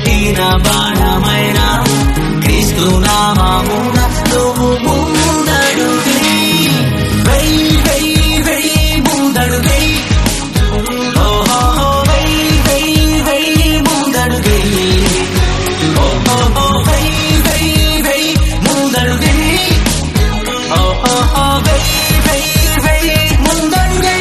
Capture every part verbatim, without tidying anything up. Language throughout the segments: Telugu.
పెట్టిన బాణమైన క్రీస్తు నామమున నువ్వు ముందడుగే వెయ్యి వెయ్యి వెయ్యి ముందడుగే ఓహో వెయ్యి వెయ్యి వెయ్యి ముందడుగే ఓహో వెయ్యి వెయ్యి వెయ్యి ముందడుగే ఓహో వెయ్యి వెయ్యి వెయ్యి ముందడుగే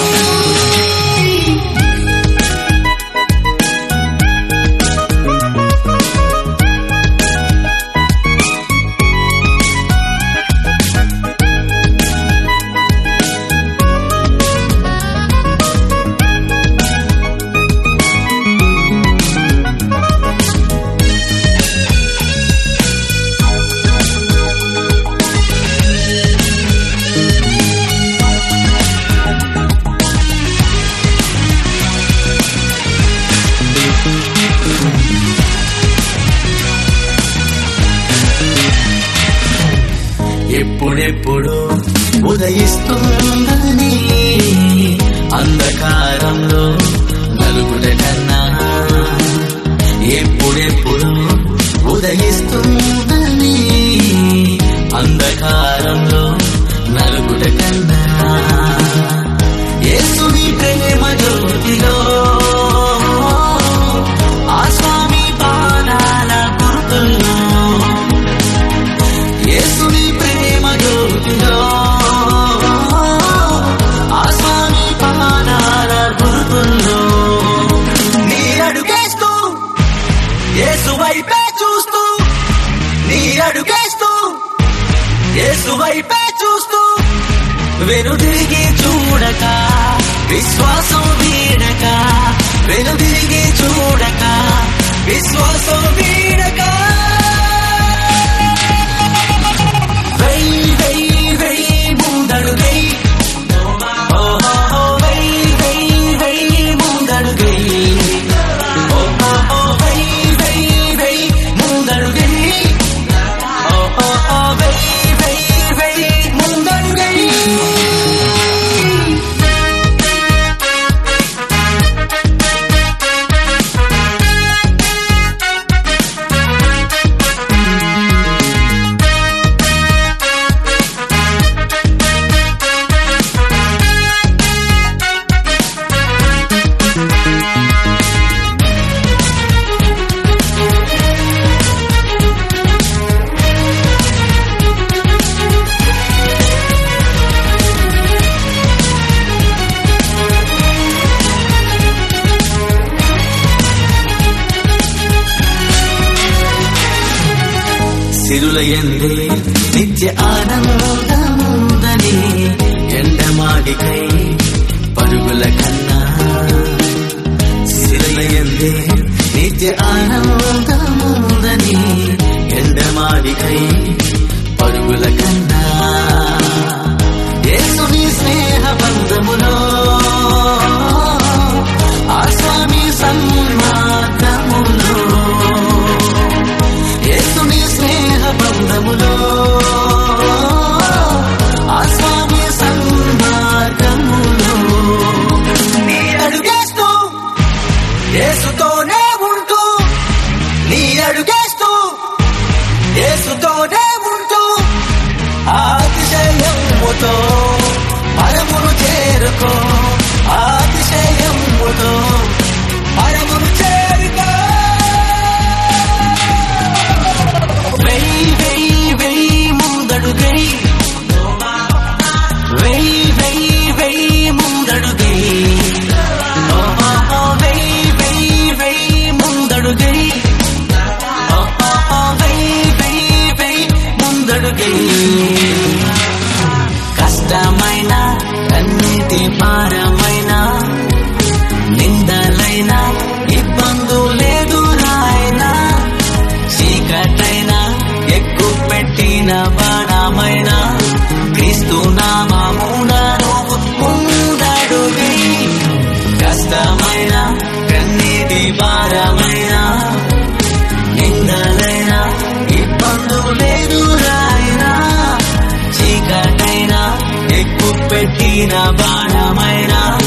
ఎప్పుడెప్పుడు ఉదయిస్తుందని అంధకారంలో నలుగుట కన్నా ఎప్పుడెప్పుడు ఉదయిస్తుందని అంధకారంలో నలుగుట కన్నా యేసుని ప్రేమ జ్యోతిలో ఆ స్వామి పాదాల గుర్తుల్లో యేసుని ప్రేమ జ్యోతిలో ఆ స్వామి పాదాల గుర్తుల్లో నీ అడుగేస్తూ యేసు వైపే చూస్తూ నీ అడుగేస్తూ యేసు వైపే చూస్తూ వెనుదిరిగి చూడక విశ్వాసం వీడక వెనుదిరిగి చూడక విశ్వాసం వీడక వెయ్యి వెయ్యి వెయ్యి ముందడుగే ఓహో వెయ్యి వెయ్యి వెయ్యి ముందడుగే ఓహో వెయ్యి వెయ్యి వెయ్యి ముందడుగే ఓహో వెయ్యి వెయ్యి వెయ్యి ముందడుగే సిరులయందే నిత్య ఆనందముందని ఎండమాడికై పరుగుల కన్నా సిరులయందే నిత్య ఆనందముందని ఎండమాడికై పరుగుల కన్నా యేసుని స్నేహ బంధములో ఆ స్వామి సన్మార్గములో యేసుని స్నేహ బంధములో ఆ స్వామి సన్మార్గములో నీ అడుగేస్తూ యేసుతోనే ఉంటూ నీ అడుగేస్తూ యేసుతోనే ఉంటూ అతిశయముతో పరమును చేరుకో అతిశయముతో పరమును చేరుకో వెయ్యి వెయ్యి వెయ్యి ముందడుగే వెయ్యి వెయ్యి వెయ్యి ముందడుగే ఓహో వెయ్యి వెయ్యి వెయ్యి ముందడుగే ఓహో వెయ్యి వెయ్యి వెయ్యి ముందడుగే కష్టమైన కన్నీటి భారమైన నిందలైన ఇబ్బందులేదు రాయనా చీకటైనా ఎక్కువ పెట్టిన బాణమైన క్రీస్తు నామమున నువ్వు ముందడుగే కష్టమైన కన్నీటి భారమైన నిందలైన ఇబ్బందులేదు రాయనా చీకటైనా ఎక్కువ పెట్టిన బాణమైన